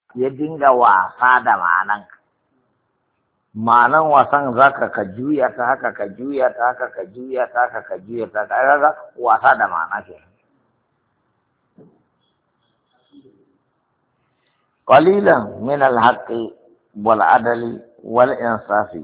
ya dinga wasa da ma'anan wasan zaka ka juya ta haka ka juya ta haka ka juya ta haka ka juya ta haka wasa da ma'ana ke qalilan min al-haqqi wal adli wal insafi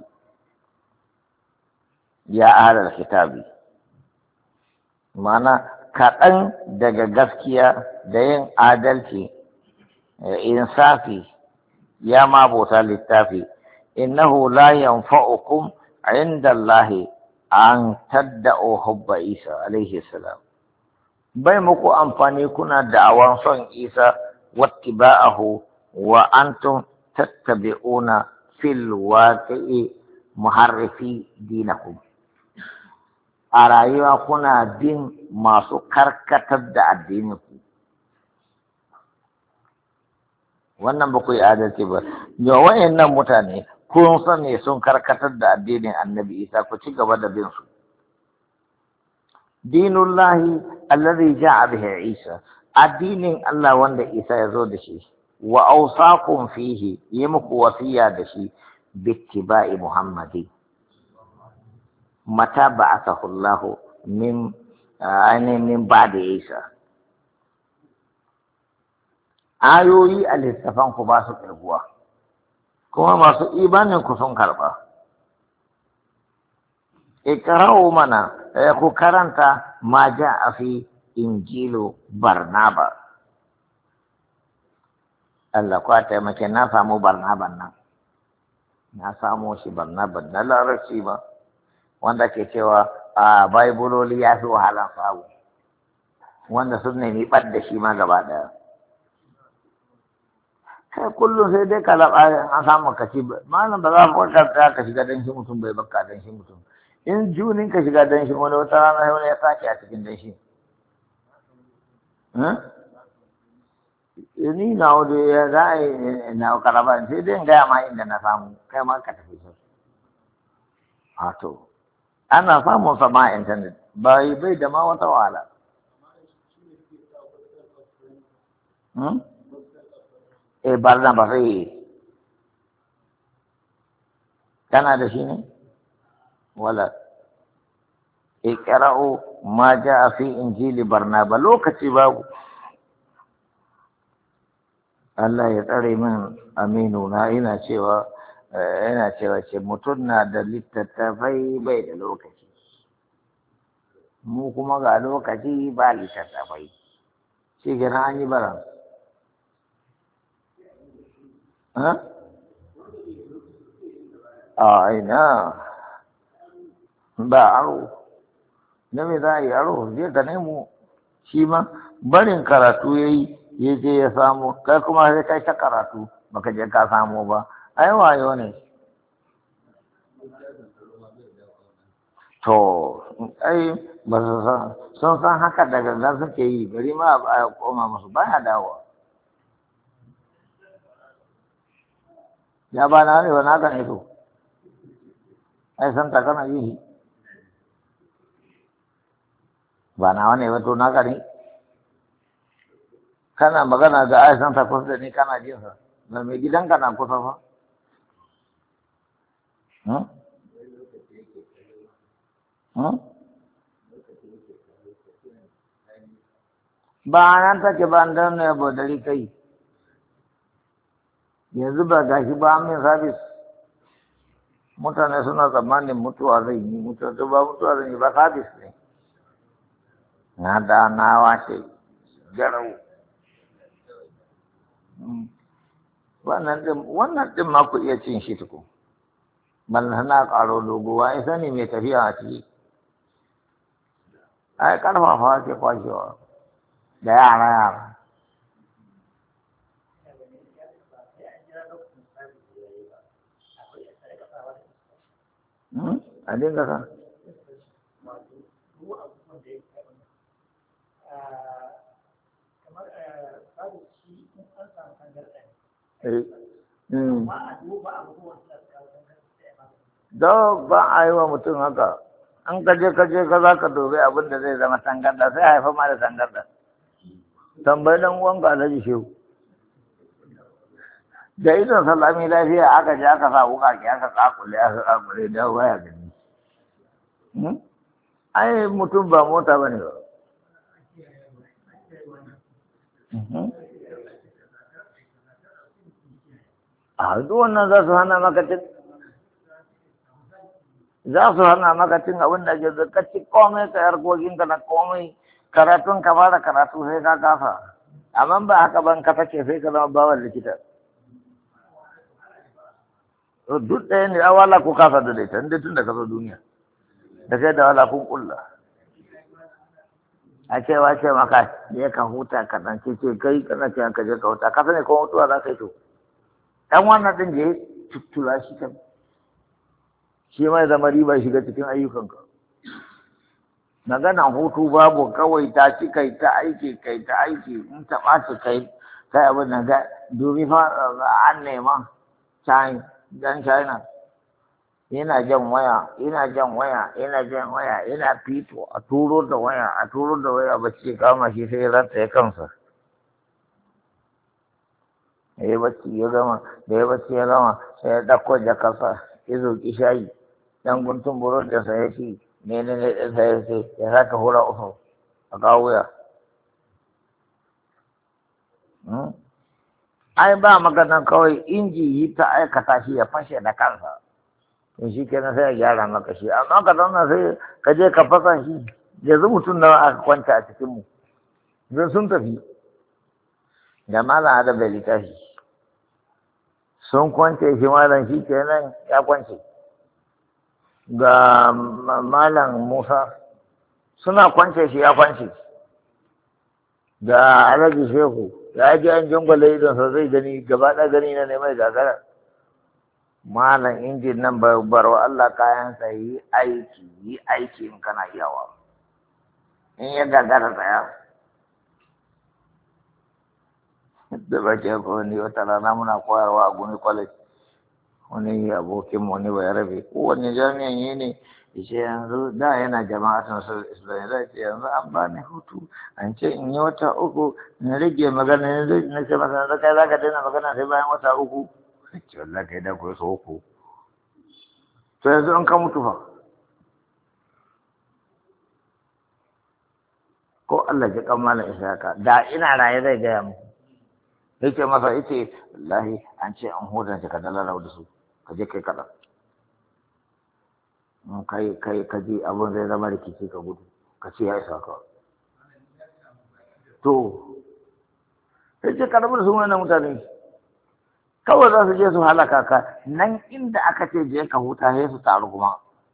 ya ahlal kitabi ma'ana kaɗan daga gaskiya da yin adalci insafi ya mabota littafi innahu la yanfa'ukum inda Allah an tadda'u hubba Isa alaihi salam bai muku amfani kuna da'awan son Isa wattiba'ahu wa antum tattabi'una fil waqi'i muharrifi dinakum a rayuwa kuna bin masu karkatar da addininku wannan ba ku yi adalci ba yau wayannan mutane kun sani sun karkatar da addinin annabi isa ku ci gaba da bin su dinullahi alladhi ja'a bihi isa addinin Allah wanda isa ya zo da shi wa awsaqum fihi yi muku wasiya da shi bittiba'i muhammadi mata ba'athahu Allah min ba'da isa ayoyi a littafan ku ba su kirguwa kuma masu imanin ku sun karɓa ikra'u mana ku karanta ma ja'a fi injilu barnaba Allah ku taimake na samu barnaban nan na samo shi barnaban na larabci ba wanda ke cewa a baibuloli ya fi wahalan samu wanda sun nemi ɓad da shi ma gaba ɗaya kai kullum sai dai ka laɓa an samu ka ci malam ba za ka tsaya ka shiga danshi mutum bai baka danshi mutum in junin ka shiga danshi wani wata rana sai wani ya sake a cikin danshi ni na wani ya za a yi na karaba sai dai gaya ma inda na samu kai ma ka tafi sai a to ana samun sama a intanet bai da ma wata wahala barna ba sai kana da shi ne wala iqra'u ma ja'a fi injili barnaba lokaci babu Allah ya tsare min aminu na ina cewa ce mutum na da littattafai bai da lokaci mu kuma ga lokaci ba littattafai shi gina an yi baran a ina ba aro na me za a yi aro zai ka nemo shi ma barin karatu ya yi ya je ya samu kai kuma sai kai ta karatu baka je ka samu ba ai wayo ne to ai ba su sun san haka da gangan suke yi bari ma a koma musu baya dawowa ya ba na ne ba na kan ito ai san ta kana yi ba na wane ba to na gani kana magana da ai san ta kusa da ni kana jin sa da mai gidanka na kusa fa ba nan take ba dan ne ba dari kai yanzu ba gashi ba min sabis mutane suna tsammanin mutuwa zai yi mutuwa to ba mutuwa zai yi ba sabis ne na da na washe garau wannan din ma ku iya cin shi tukun ballan na karo dogowa ai sani mai tafiya a ciki ai karfafa ke kwashewa da yara a dinga ka da ba a yi wa mutum haka an kaje ka za ka dobe abin da zai zama tangarda sai haifa ma da tangarda tambayi dan uwan ka alhaji shehu da idon salami lafiya aka je aka sa wuka ke aka kakule da waya gani. Ai mutum ba mota ba ne ba. A duk wannan za su hana makacin abin da ke zakaci komai ka yargogin ka na komai karatun ka fara karatu sai ka kafa amma ba haka ban ka take sai ka zama bawan likita duk ɗaya ne awala ko kafa da daita inda tun da ka zo duniya da kai da wala kun kulla a cewa ce maka je ka huta ka dan ce kai kana ce ka je ka huta ka sani ko mutuwa za ka yi to dan wannan din je tuttura shi kan shi mai zama riba shiga cikin ayyukanka magana hutu babu kawai ta ci kai ta aiki in ta ɓaci kai abin nan ga domin fa an nema dan China yana jan waya yana fito a turo da waya ba ce kama shi sai ranta ya kansa ya yi bacci ya gama sai ya ɗauko jakarsa ya zoki shayi dan guntun buron da sai ya ci menene ɗin sai ya ce ya saka hura uku a kawo wuya ai ba maganan kawai inji yi ta aikata shi ya fashe da kansa in shi kenan sai ya gyara maka shi amma ka zauna sai ka je ka fasa shi yanzu mutum nawa aka kwanta a cikin mu zai sun tafi da malam da bai littafi sun kwance shi malam shi kenan ya kwance ga malam Musa suna kwance shi ya kwance ga Alhaji Shehu ya ji an jangwale idonsa zai gani gaba ɗaya gani na ne mai gagara malam injin nan barwa Allah kayansa yi aiki in kana iyawa in ya gagara tsaya da ba ke ko ni wata rana muna koyarwa a Gumi College wani abokin mu ne bai rabe kowanne jami'an yi ne yace yanzu da yana jama'atun Islamiyya zai ce yanzu an ba ni hutu an ce in yi wata uku na rage magana na ce masa da kai zaka daina magana sai bayan wata uku ce wallahi kai da ko so uku to yanzu an ka mutu fa ko Allah ya kammala isaka da ina raye zai gaya mu yake masa yace wallahi an ce an hoda ka dalala da su ka je kai kada kai ka ji abin zai zama rikici ka gudu ka ce ya isa ka to sai ce ka rabu da su wannan mutane kawai za su je su halaka ka nan inda aka ce je ka huta sai su taru kuma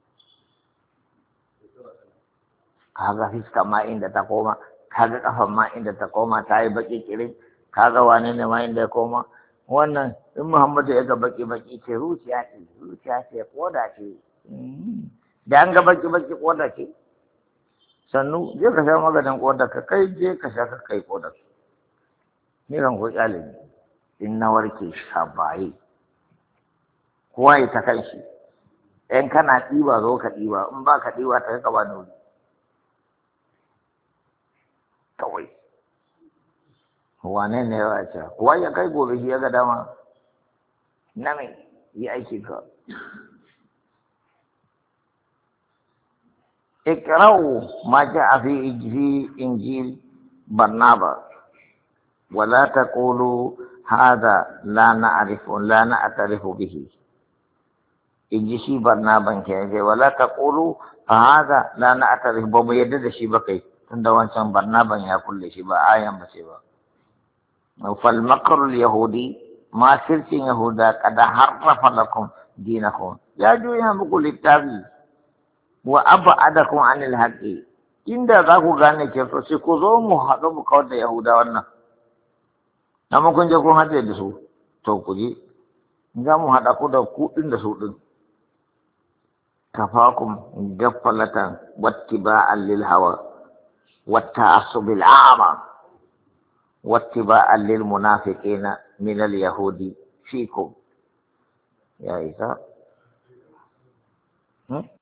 kaga fiska ma inda ta koma kaga kafan ma inda ta koma ta yi baki kirin kaga wane ne ma inda ya koma wannan in Muhammadu ya ga baki ce zuciya ce koda ce da an ga baki koda ce sannu je ka sha maganin koda ka kai je ka sha ka kai koda ni kan ko kyale ne in na warke shabaye kowa ya ta kai shi in kana ɗiba zo ka ɗiba in ba ka ɗiba ta ka ba nuri kawai wane ne ya ce kuwa ya kai gobe shi ya ga dama na mai yi aiki ka ikra'u ma ja'a fi injil barnaba wala taqulu hadha la na'tarifu bihi inji shi barnaban ke ce wala taqulu hadha la na'tarifu ba mu yadda da shi ba kai tunda wancan barnaban ya kulle shi ba ayan ba ce ba فالمكر اليهودي ما سرت يهودا قد حرف لكم دينكم يا جويا بقول التابي وأبعدكم عن الحق إن ذاك غاني كيف سيكوزو محرم قود يهودا وانا نما كن جاكو هاتي دسو توكوجي نجامو هذا كودا كودن دسو دن كفاكم غفلة واتباعا للهوى والتعصب الأعمى واتباعا للمنافقين من اليهود فيكم يا إيسا